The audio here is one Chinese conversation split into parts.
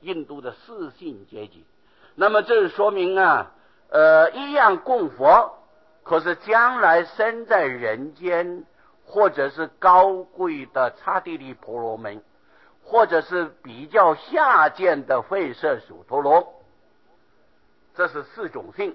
印度的四姓阶级。那么这说明啊，一样供佛，可是将来生在人间，或者是高贵的刹帝利婆罗门，或者是比较下贱的吠舍首陀罗，这是四种姓。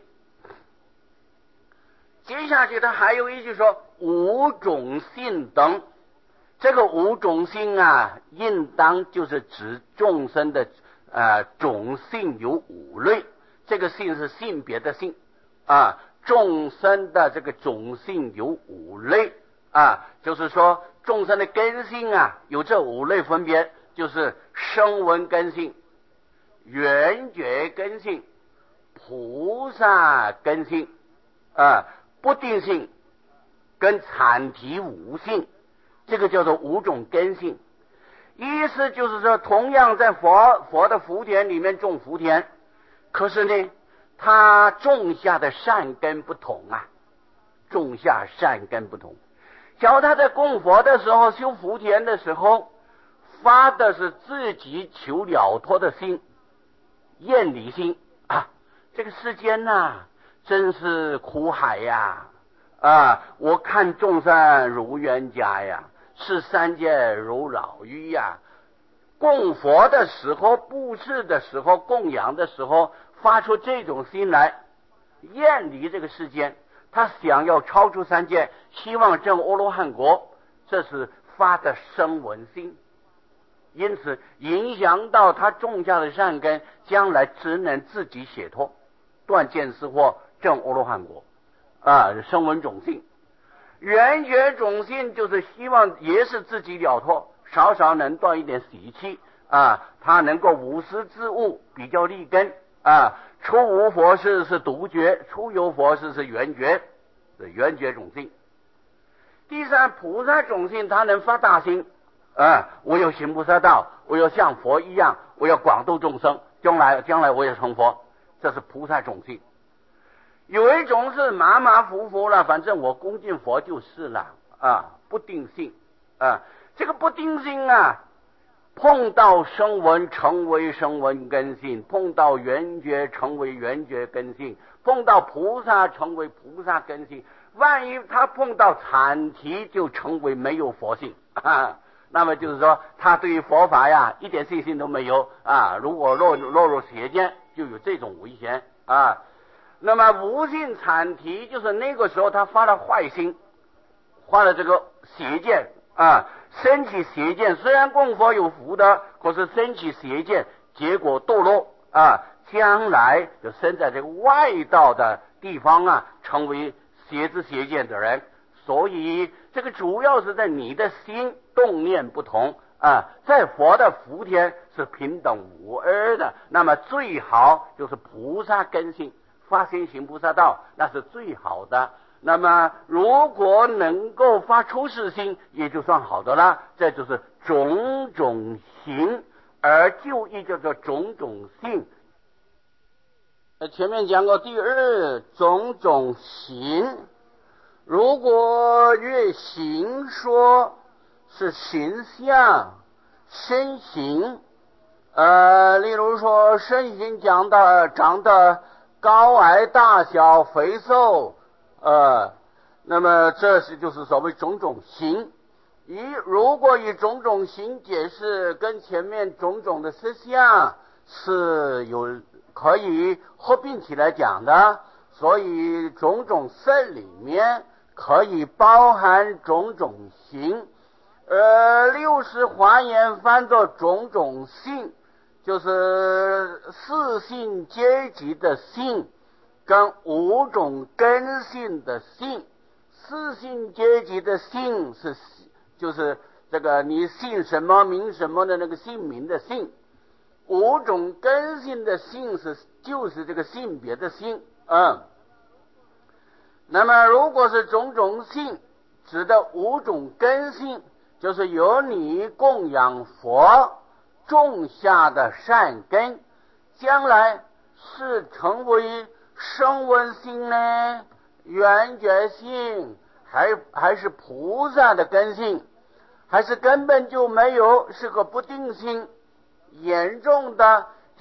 接下去他还有一句说五种姓等，这个五种姓啊，应当就是指众生的种姓有五类，这个姓是性别的性啊，众生的这个种姓有五类啊，就是说众生的根性啊有这五类分别，就是声闻根性、缘觉根性、菩萨根性啊、不定性跟阐提无性，这个叫做五种根性。意思就是说，同样在佛的福田里面种福田，可是呢他种下的善根不同啊，种下善根不同。假如他在供佛的时候，修福田的时候发的是自己求了脱的心，厌离心啊，这个世间啊真是苦海呀我看众生如冤家呀，视三界如老狱呀。供佛的时候、布施的时候、供养的时候，发出这种心来，厌离这个世间，他想要超出三界，希望证阿罗汉国，这是发的声闻心，因此影响到他种下的善根，将来只能自己解脱，断见思惑，证阿罗汉国声闻种性。缘觉种性就是希望也是自己了脱，少少能断一点习气他能够无私自悟，比较利根出无佛事是独觉，出有佛事是缘觉，是缘觉种性。第三，菩萨种性，他能发大心我要行菩萨道，我要像佛一样，我要广度众生，将来我也成佛，这是菩萨种性。有一种是马马虎虎了，反正我恭敬佛就是了不定性这个不定性碰到声闻成为声闻根性，碰到缘觉成为缘觉根性，碰到菩萨成为菩萨根性，万一他碰到阐提就成为没有佛性那么就是说他对于佛法呀一点信心都没有如果落入邪见，就有这种危险那么无性阐提就是那个时候他发了坏心，发了这个邪见升起邪见，虽然供佛有福德，可是升起邪见，结果堕落将来就生在这个外道的地方成为邪知邪见的人。所以这个主要是在你的心动念不同在佛的福田是平等无二的，那么最好就是菩萨根性，发心行菩萨道，那是最好的。那么如果能够发出世心，也就算好的了。这就是种种行，而就义叫做种种性。前面讲过第二种种行，如果越行说是形象身形例如说身形长得高矮大小肥瘦那么这就是所谓种种形。如果以种种形解释，跟前面种种的实相是有可以合并起来讲的，所以种种色里面可以包含种种形六识华严翻作种种性，就是四性阶级的性跟五种根性的性。四性阶级的性就是这个你姓什么名什么的那个姓名的姓，五种根性的性就是这个性别的性那么如果是种种性指的五种根性，就是由你供养佛种下的善根，将来是成为声闻性呢，缘觉性，还是菩萨的根性，还是根本就没有，是个不定性。严重的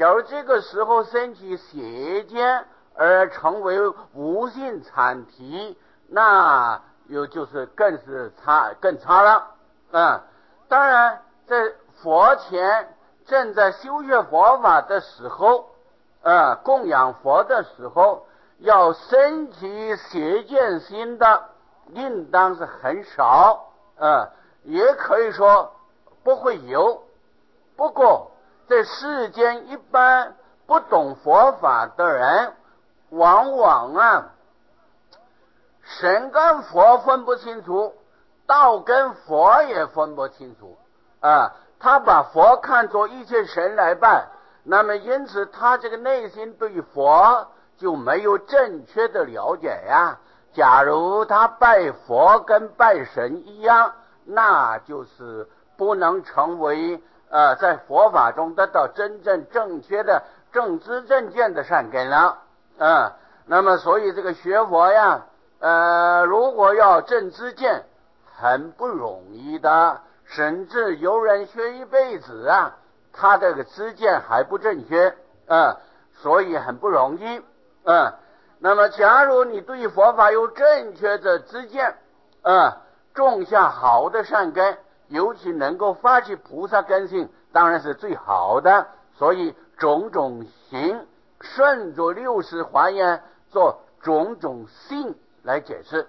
假如这个时候升起邪见而成为无性产体，那就是更差了。当然在佛前正在修学佛法的时候，供养佛的时候，要升起邪见心的应当是很少，也可以说不会有。不过在世间一般不懂佛法的人，往往神跟佛分不清楚，道跟佛也分不清楚，他把佛看作一切神来拜，那么因此他这个内心对佛就没有正确的了解呀。假如他拜佛跟拜神一样，那就是不能成为在佛法中得到真正正确的正知正见的善根了。那么所以这个学佛呀，如果要正知见很不容易的，甚至有人学一辈子他这个知见还不正确，所以很不容易。那么假如你对佛法有正确的知见，种下好的善根，尤其能够发起菩萨根性，当然是最好的。所以种种行顺着六识华严做种种性来解释。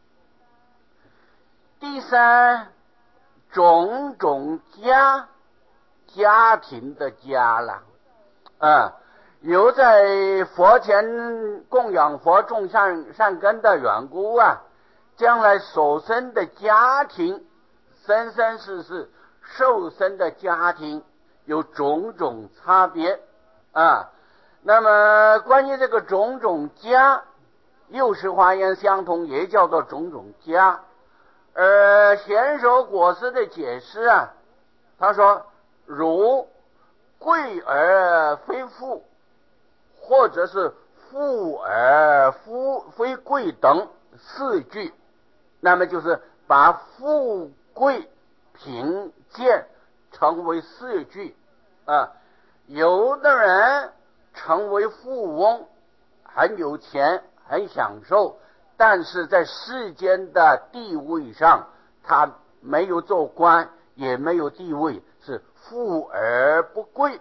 第三，种种家庭的家了，由在佛前供养佛种善根的缘故将来所生的家庭，生生世世受生的家庭有种种差别那么关于这个种种家，六识华严相同，也叫做种种家。贤首果师的解释他说如贵而非富，或者是富而非贵等四句，那么就是把富贵贫贱成为四句有的人成为富翁，很有钱很享受，但是在世间的地位上他没有做官，也没有地位，是富而不贵。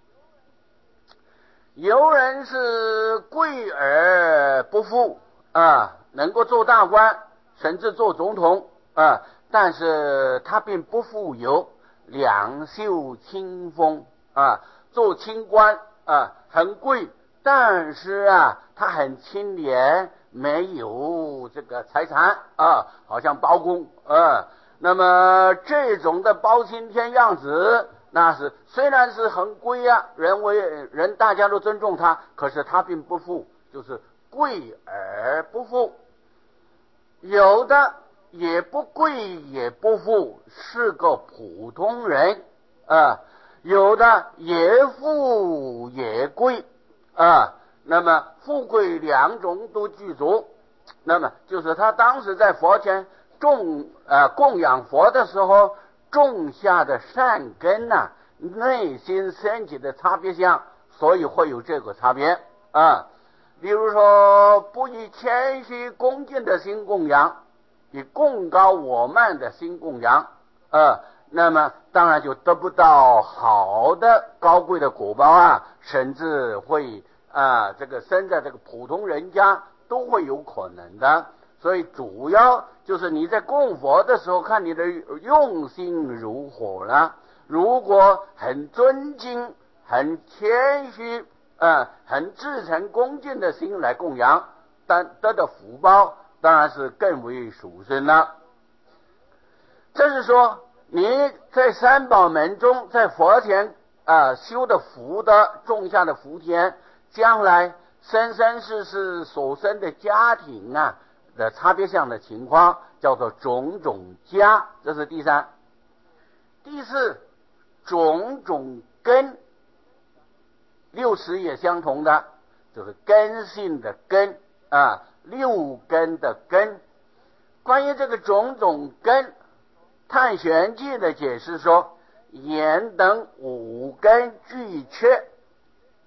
有人是贵而不富能够做大官，甚至做总统但是他并不富有，两袖清风做清官很贵，但是他很清廉，没有这个财产好像包公那么这种的包青天样子，那是虽然是很贵人大家都尊重他，可是他并不富，就是贵而不富。有的也不贵也不富，是个普通人有的也富也贵那么富贵两种都具足，那么就是他当时在佛前供养佛的时候种下的善根内心升起的差别相，所以会有这个差别比如说不以谦虚恭敬的心供养，以贡高我慢的心供养那么当然就得不到好的高贵的果报甚至会这个生在这个普通人家都会有可能的。所以主要就是你在供佛的时候，看你的用心如何了。如果很尊敬很谦虚很至诚恭敬的心来供养，但得的福报当然是更为殊胜了。这是说你在三宝门中，在佛前修的福的种下的福田，将来生生世世所生的家庭的差别相的情况，叫做种种家，这是第三。第四，种种根，六识也相同的，就是根性的根六根的根。关于这个种种根，探玄记的解释说，言等五根俱缺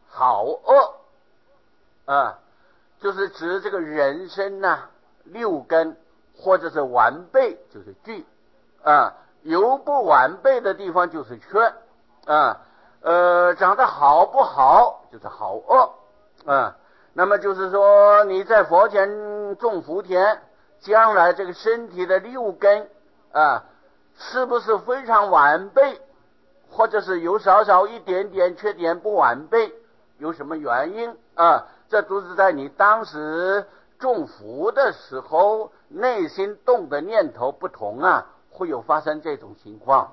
好恶就是指这个人身六根或者是完备就是具有不完备的地方就是缺长得好不好就是好恶那么就是说你在佛前种福田，将来这个身体的六根是不是非常完备，或者是有少少一点点缺点不完备，有什么原因这都是在你当时种福的时候内心动的念头不同会有发生这种情况。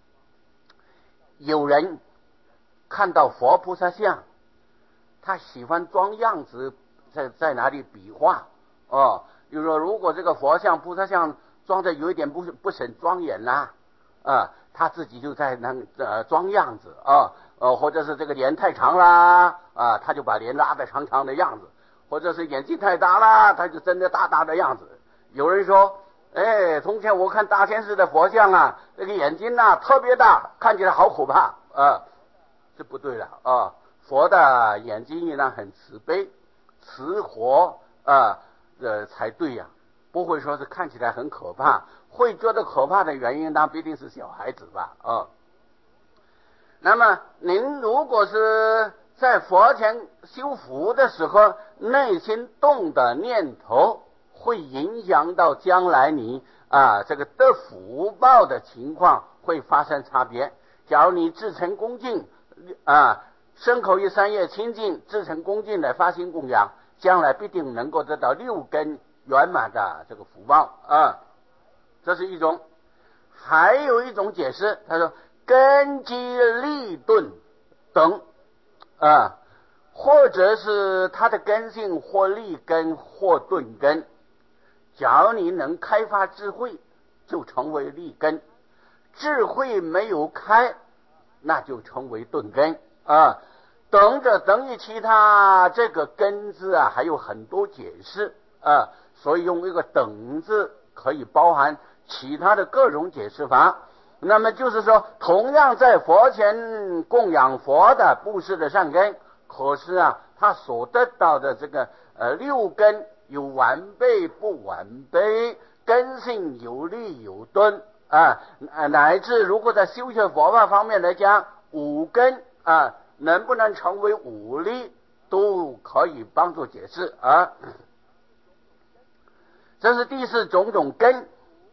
有人看到佛菩萨像，他喜欢装样子，在哪里比划比如说如果这个佛像菩萨像装的有一点不是很庄严他自己就在那装样子或者是这个脸太长啦他就把脸拉得长长的样子，或者是眼睛太大啦，他就真的大大的样子。有人说从前我看大天寺的佛像这个眼睛特别大，看起来好可怕这不对了佛的眼睛呢很慈悲慈活才对不会说是看起来很可怕，会觉得可怕的原因那必定是小孩子吧那么您如果是在佛前修福的时候，内心动的念头会影响到将来你这个得福报的情况会发生差别。假如你至诚恭敬身口意三业清净，至诚恭敬来发心供养，将来必定能够得到六根圆满的这个福报这是一种。还有一种解释，他说根基利钝等或者是他的根性或利根或钝根。假如你能开发智慧，就成为利根；智慧没有开，那就成为钝根等于其他这个根字还有很多解释所以用一个等字可以包含其他的各种解释法。那么就是说，同样在佛前供养佛的布施的善根，可是他所得到的这个六根有完备不完备，根性有利有钝乃至如果在修学佛法方面来讲，五根能不能成为五力，都可以帮助解释这是第四种种根。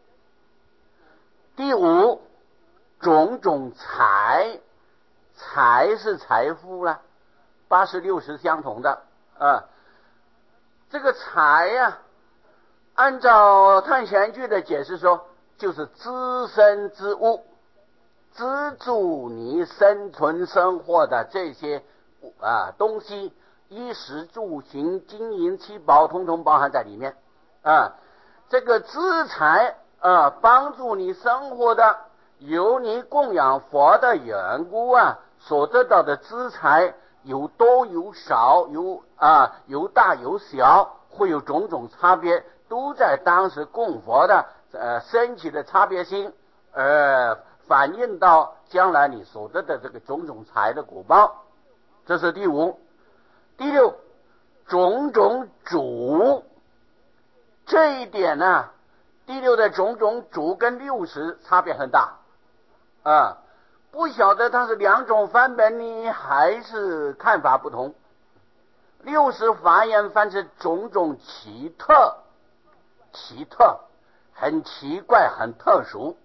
第五种种财，财是财富啦，80、60相同的这个财按照探玄句的解释说，就是资身之物，资助你生存生活的这些东西，衣食住行金银七宝统统包含在里面这个资财帮助你生活的，由你供养佛的缘故所得到的资财有多有少，有大有小，会有种种差别，都在当时供佛的升起的差别性反映到将来你所得的这个种种财的果报。这是第五。第六，种种主，这一点第六的种种主跟60差别很大不晓得它是两种翻本呢，还是看法不同。60法言翻是种种奇特，奇特很奇怪很特殊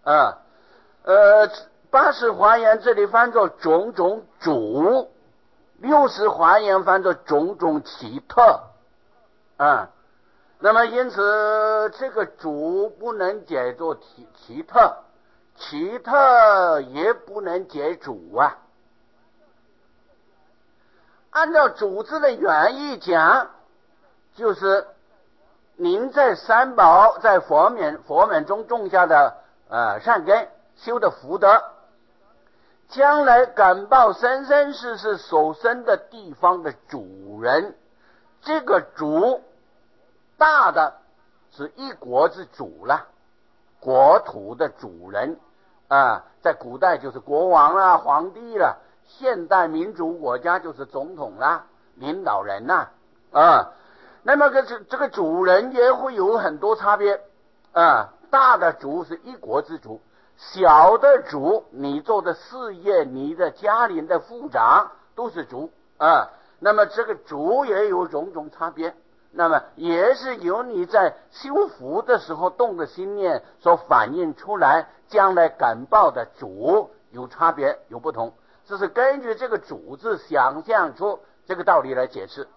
80华严这里翻作种种主，60华严翻作种种奇特那么因此这个主不能解作奇特，奇特也不能解主按照主字的原意讲，就是您在三宝在佛门中种下的善根修的福德，将来感报生生世世所生的地方的主人。这个主大的是一国之主了，国土的主人在古代就是国王啦皇帝啦， 现代民主国家就是总统啦，领导人呐，那么这个主人也会有很多差别大的主是一国之主，小的主你做的事业，你的家庭的副长都是主那么这个主也有种种差别，那么也是由你在修福的时候动的心念所反映出来，将来感报的主有差别有不同，这是根据这个主字想象出这个道理来解释。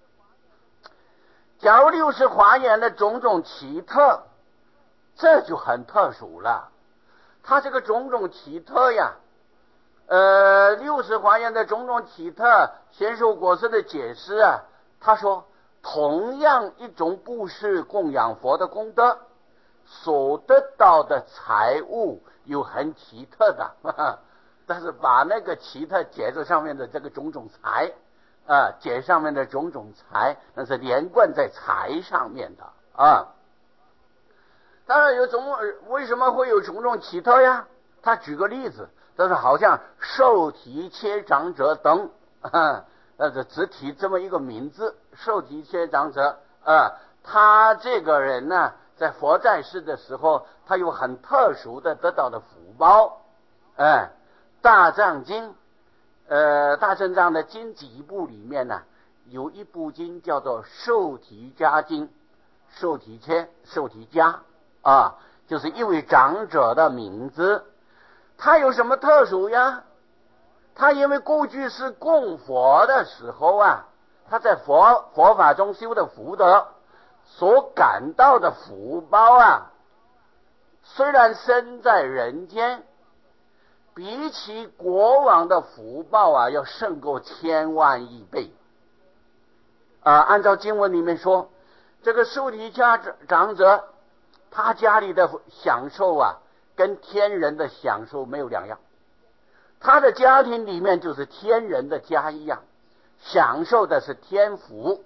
假如六识华严的种种奇特，这就很特殊了。它这个种种奇特呀，六识华严的种种奇特，贤寿果师的解释他说同样一种布施供养佛的功德，所得到的财物有很奇特的但是把那个奇特解这上面的这个种种财解上面的种种财，那是连贯在财上面的当然为什么会有种种奇特呀？他举个例子，但是好像受体切长者等只提这么一个名字，受体切长者他这个人呢，在佛在世的时候，他有很特殊的得到的福报大藏经大正藏的经几部里面呢，有一部经叫做受体家经，受体切受体家就是一位长者的名字。他有什么特殊呀？他因为过去是供佛的时候他在佛法中修的福德所感到的福报虽然身在人间，比起国王的福报要胜过千万亿倍按照经文里面说，这个受体家长者他家里的享受跟天人的享受没有两样，他的家庭里面就是天人的家一样，享受的是天福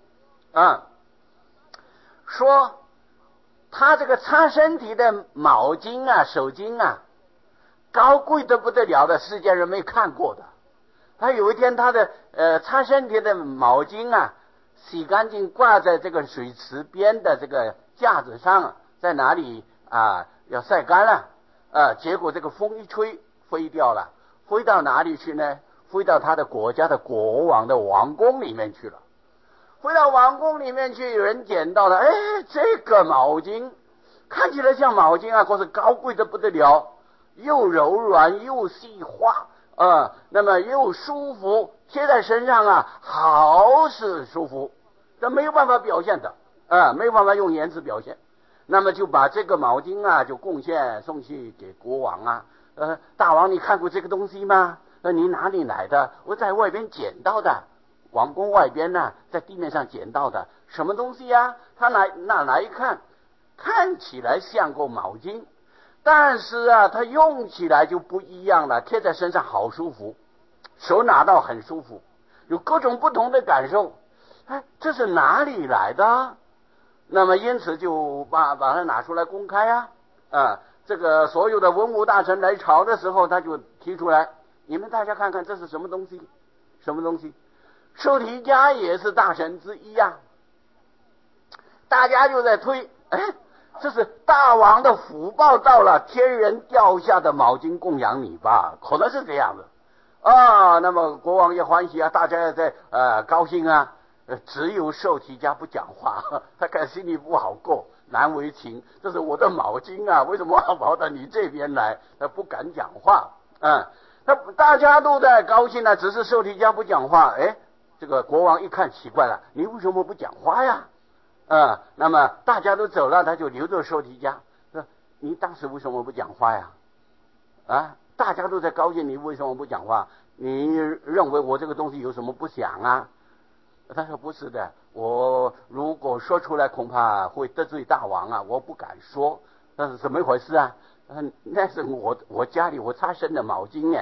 说他这个擦身体的毛巾手巾高贵的不得了的，世间人没看过的。他有一天他的擦身体的毛巾洗干净挂在这个水池边的这个架子上，在哪里要晒干了结果这个风一吹飞掉了，飞到哪里去呢？飞到他的国家的国王的王宫里面去了。飞到王宫里面去，有人捡到了，这个毛巾看起来像毛巾可是高贵的不得了，又柔软又细滑那么又舒服，贴在身上好是舒服，这没有办法表现的没有办法用言辞表现。那么就把这个毛巾就贡献送去给国王大王，你看过这个东西吗？你哪里来的？我在外边捡到的，王宫外边在地面上捡到的。什么东西呀？他拿来一看，看起来像个毛巾，但是它用起来就不一样了，贴在身上好舒服，手拿到很舒服，有各种不同的感受。这是哪里来的？那么因此就把它拿出来公开这个所有的文武大臣来朝的时候，他就提出来，你们大家看看这是什么东西？什么东西？受体家也是大臣之一大家就在推，这是大王的福报到了，天人掉下的毛巾供养你吧，可能是这样的那么国王也欢喜大家也在高兴只有受体家不讲话，他看心里不好过，难为情。这是我的毛巾为什么要跑到你这边来？他不敢讲话大家都在高兴只是受体家不讲话。这个国王一看奇怪了，你为什么不讲话呀？那么大家都走了，他就留着受体家说，你当时为什么不讲话呀？大家都在高兴，你为什么不讲话？你认为我这个东西有什么不想他说不是的，我如果说出来恐怕会得罪大王我不敢说。那是怎么一回事那是我家里我擦身的毛巾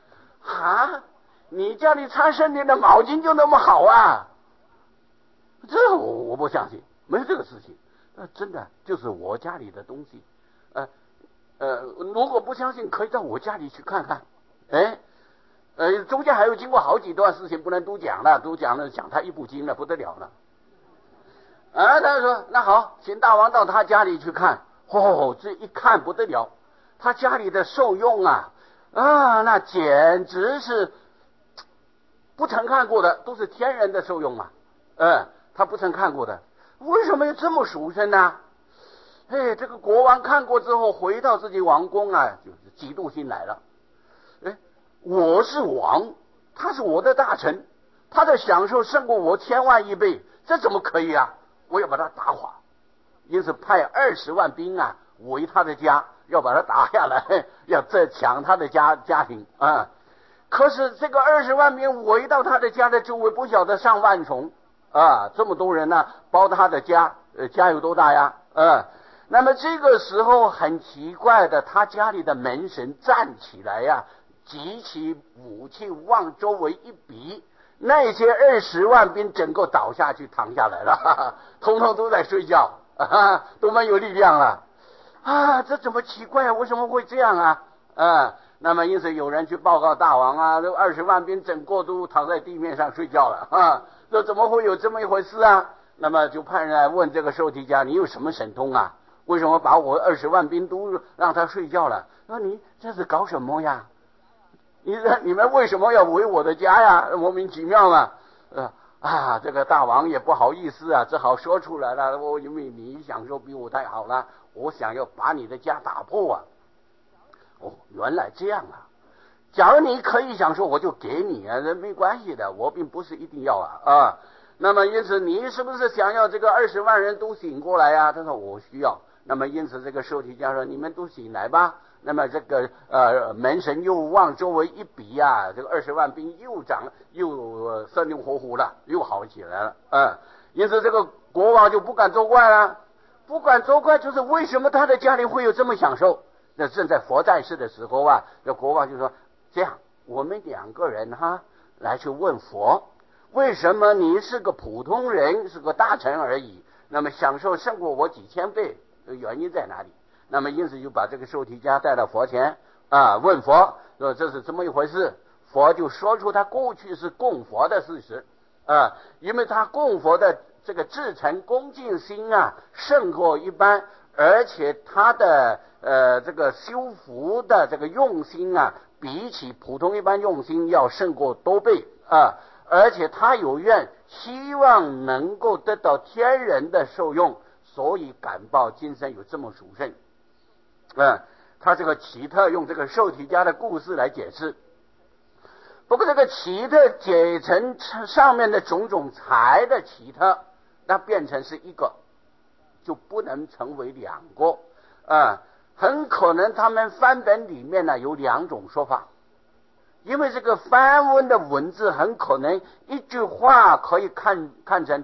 你家里擦身体的毛巾就那么好这我不相信，没有这个事情真的就是我家里的东西如果不相信可以到我家里去看看中间还有经过好几段事情不能都讲了，都讲了讲他一部经了，不得了了。他说那好，请大王到他家里去看。这一看不得了，他家里的受用那简直是不曾看过的，都是天人的受用他不曾看过的。为什么有这么殊胜呢？这个国王看过之后，回到自己王宫就是嫉妒心来了。我是王，他是我的大臣，他的享受胜过我千万亿倍，这怎么可以啊？我要把他打垮。因此派20万兵围他的家，要把他打下来，要再抢他的家庭可是这个20万兵围到他的家的周围不晓得上万重这么多人包他的家有多大呀那么这个时候很奇怪的，他家里的门神站起来举起武器往周围一比，那些20万兵整个倒下去躺下来了，通通都在睡觉都没有力量了这怎么奇怪为什么会这样那么因此有人去报告大王这20万兵整个都躺在地面上睡觉了这怎么会有这么一回事那么就派人来问这个受提家，你有什么神通为什么把我20万兵都让他睡觉了？说你这是搞什么呀？你们为什么要围我的家呀？莫名其妙嘛这个大王也不好意思只好说出来了。因为你享受比我太好了，我想要把你的家打破原来这样假如你可以享受，我就给你没关系的，我并不是一定要那么因此你是不是想要这个20万人都醒过来他说我需要。那么因此这个受提家说，你们都醒来吧。那么这个门神又往周围一比这个20万兵又生龙活虎了，又好起来了因此这个国王就不敢作怪了。不敢作怪就是为什么他的家里会有这么享受。那正在佛在世的时候这国王就说，这样我们2个人来去问佛，为什么你是个普通人，是个大臣而已，那么享受胜过我几千倍，原因在哪里？那么因此就把这个受提家带到佛前问佛说这是这么一回事。佛就说出他过去是供佛的事实因为他供佛的这个至诚恭敬心胜过一般，而且他的这个修福的这个用心比起普通一般用心要胜过多倍而且他有愿希望能够得到天人的受用，所以感报今生有这么殊胜他这个奇特用这个受提家的故事来解释。不过这个奇特解成上面的种种财的奇特，那变成是一个，就不能成为2个很可能他们翻本里面有2种说法，因为这个梵文的文字很可能一句话可以看成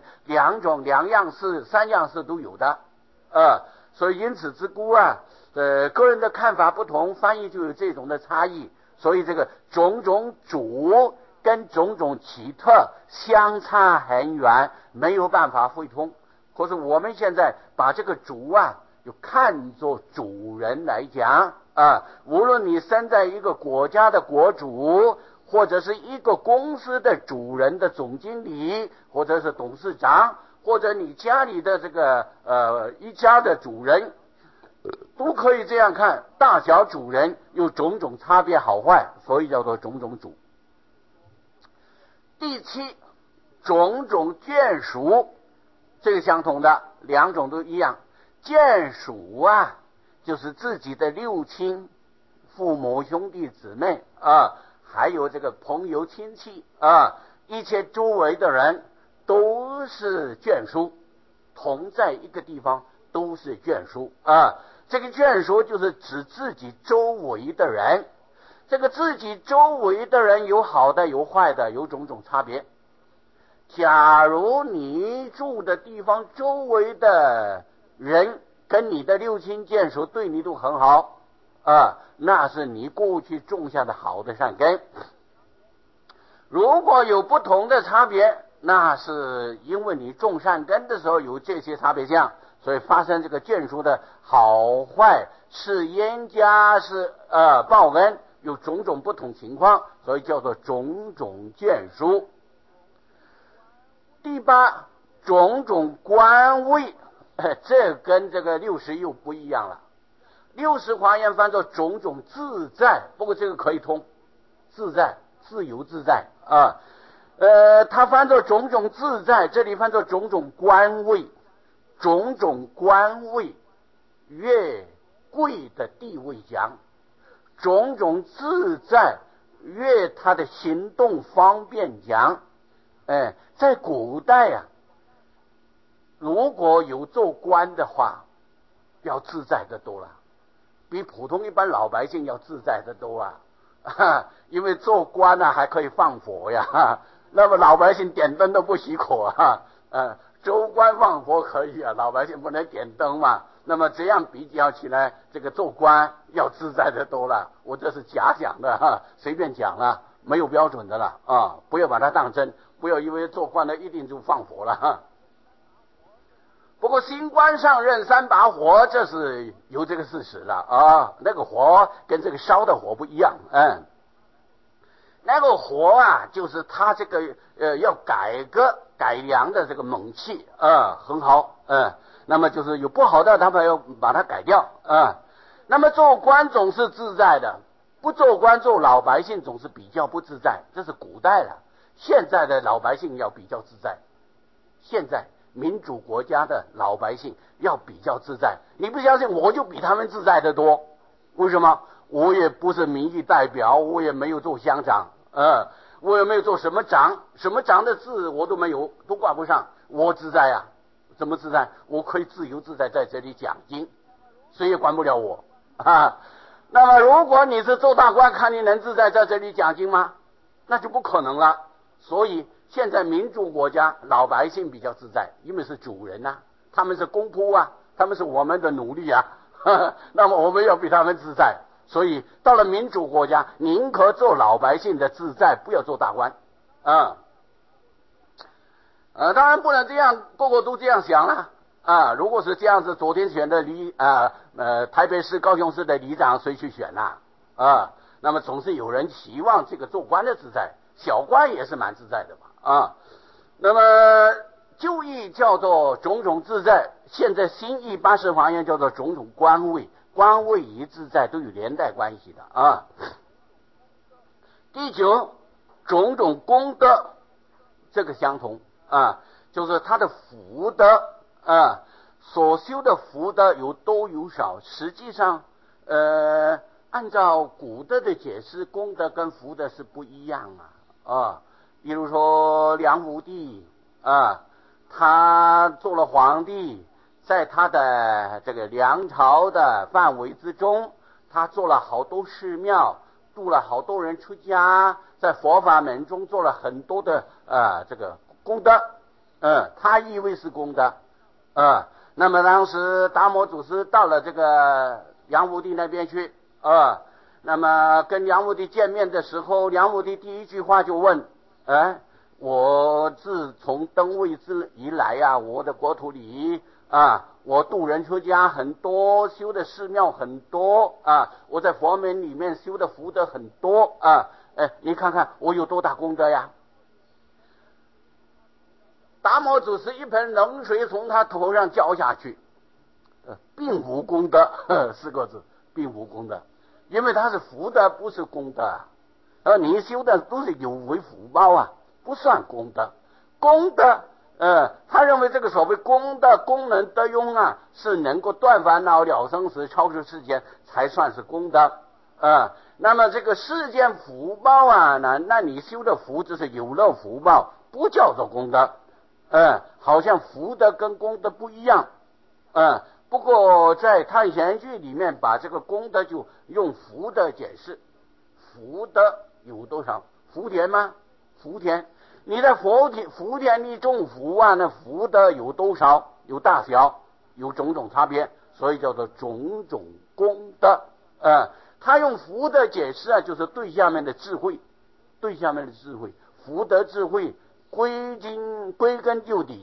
2样式3样式都有的所以因此之故个人的看法不同，翻译就有这种的差异。所以这个种种主跟种种奇特相差很远，没有办法汇通。可是我们现在把这个主就看作主人来讲无论你身在一个国家的国主，或者是一个公司的主人的总经理，或者是董事长，或者你家里的这个一家的主人，都可以这样看，大小主人有种种差别好坏，所以叫做种种主。第7，种种眷属，这个相同的2种都一样。眷属就是自己的六亲、父母、兄弟姊妹还有这个朋友亲戚一切周围的人都是眷属，同在一个地方都是眷属这个眷属就是指自己周围的人，这个自己周围的人有好的有坏的，有种种差别。假如你住的地方周围的人跟你的六亲眷属对你都很好那是你过去种下的好的善根。如果有不同的差别，那是因为你种善根的时候有这些差别相，所以发生这个眷属的好坏是冤家是报恩， 有种种不同情况，所以叫做种种见数。第八，种种观位，这跟这个60又不一样了。60华严翻作种种自在，不过这个可以通，自在，自由自在啊。它翻作种种自在，这里翻作种种观位，种种观位越贵的地位强，种种自在越他的行动方便强。在古代啊，如果有做官的话，要自在的多了，比普通一般老百姓要自在的多啊。因为做官啊还可以放火呀，那么老百姓点灯都不许可啊。州官放火可以啊，老百姓不能点灯嘛。那么这样比较起来，这个做官要自在的多了。我这是假讲的随便讲了，没有标准的了啊，不要把它当真，不要以为做官的一定就放火了不过新官上任3把火，这是有这个事实了啊。那个火跟这个烧的火不一样，那个火啊，就是他这个要改革改良的这个猛气很好，那么就是有不好的，他们要把它改掉那么做官总是自在的，不做官做老百姓总是比较不自在，这是古代了。现在的老百姓要比较自在，现在民主国家的老百姓要比较自在。你不相信，我就比他们自在的多。为什么？我也不是民意代表，我也没有做乡长我也没有做什么长的字我都没有，都挂不上，我自在啊。怎么自在？我可以自由自在在这里讲经，谁也管不了我那么如果你是做大官，看你能自在在这里讲经吗？那就不可能了。所以现在民主国家老百姓比较自在，因为是主人他们是公仆他们是我们的奴隶那么我们要比他们自在。所以到了民主国家，宁可做老百姓的自在，不要做大官当然不能这样，个个都这样想了如果是这样子，昨天选的台北市、高雄市的里长谁去选那么总是有人期望这个做官的自在，小官也是蛮自在的嘛那么旧义叫做种种自在，现在新义80华严叫做种种官位，官位与自在都有连带关系的第9，种种功德，这个相同就是他的福德所修的福德有多有少。实际上按照古德的解释，功德跟福德是不一样比如说梁武帝他做了皇帝，在他的这个梁朝的范围之中，他做了好多寺庙，度了好多人出家，在佛法门中做了很多的这个功德他以为是功德那么当时达摩祖师到了这个梁武帝那边去那么跟梁武帝见面的时候，梁武帝第一句话就问我自从登位之以来我的国土里我度人出家很多，修的寺庙很多我在佛门里面修的福德很多你看看我有多大功德呀。达摩祖师一盆冷水从他头上浇下去并无功德4个字，并无功德，因为他是福德不是功德你修的都是有为福报不算功德。功德他认为这个所谓功德功能德用是能够断烦恼了生死超出世间才算是功德那么这个世间福报那你修的福只是有漏福报，不叫做功德好像福德跟功德不一样不过在探贤句里面把这个功德就用福德解释。福德有多少？福田吗？福田，你在福田里种福那福德有多少？有大小，有种种差别，所以叫做种种功德他用福德解释就是对下面的智慧，福德智慧归根究底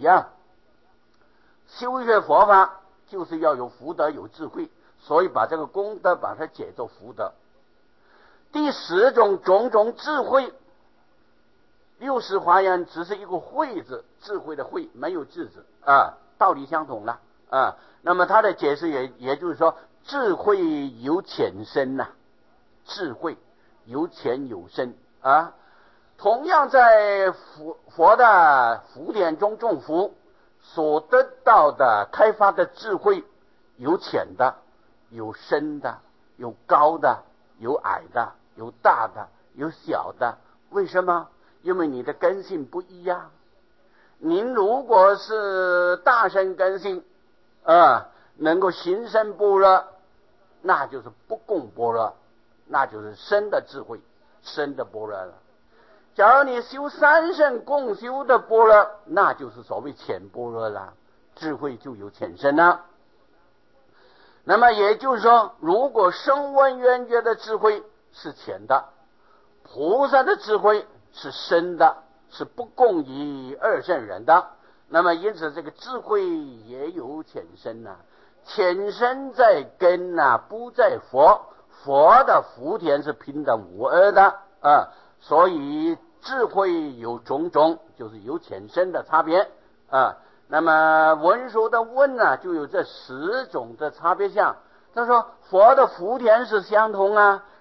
修学佛法就是要有福德有智慧，所以把这个功德把它解作福德。 第十种种种智慧，六识华严只是一个慧字，智慧的慧，没有智字啊，道理相同了啊。那么他的解释也就是说，智慧有浅深呐、智慧有浅有深啊。同样在佛的福典中种福所得到的开发的智慧，有浅的，有深的，有高的，有矮的，有大的，有小的。为什么？因为你的根性不一样。您如果是大乘根性能够行深般若，那就是不共般若，那就是深的智慧，深的般若了。假如你修三圣共修的般若，那就是所谓浅般若了，智慧就有浅深了。那么也就是说，如果声闻缘觉的智慧是浅的，菩萨的智慧是深的，是不共于二圣人的。那么因此这个智慧也有浅深啊，浅深在根啊，不在佛。佛的福田是平等无二的所以智慧有种种，就是有浅深的差别那么文殊的问就有这10种的差别相。他说佛的福田是相同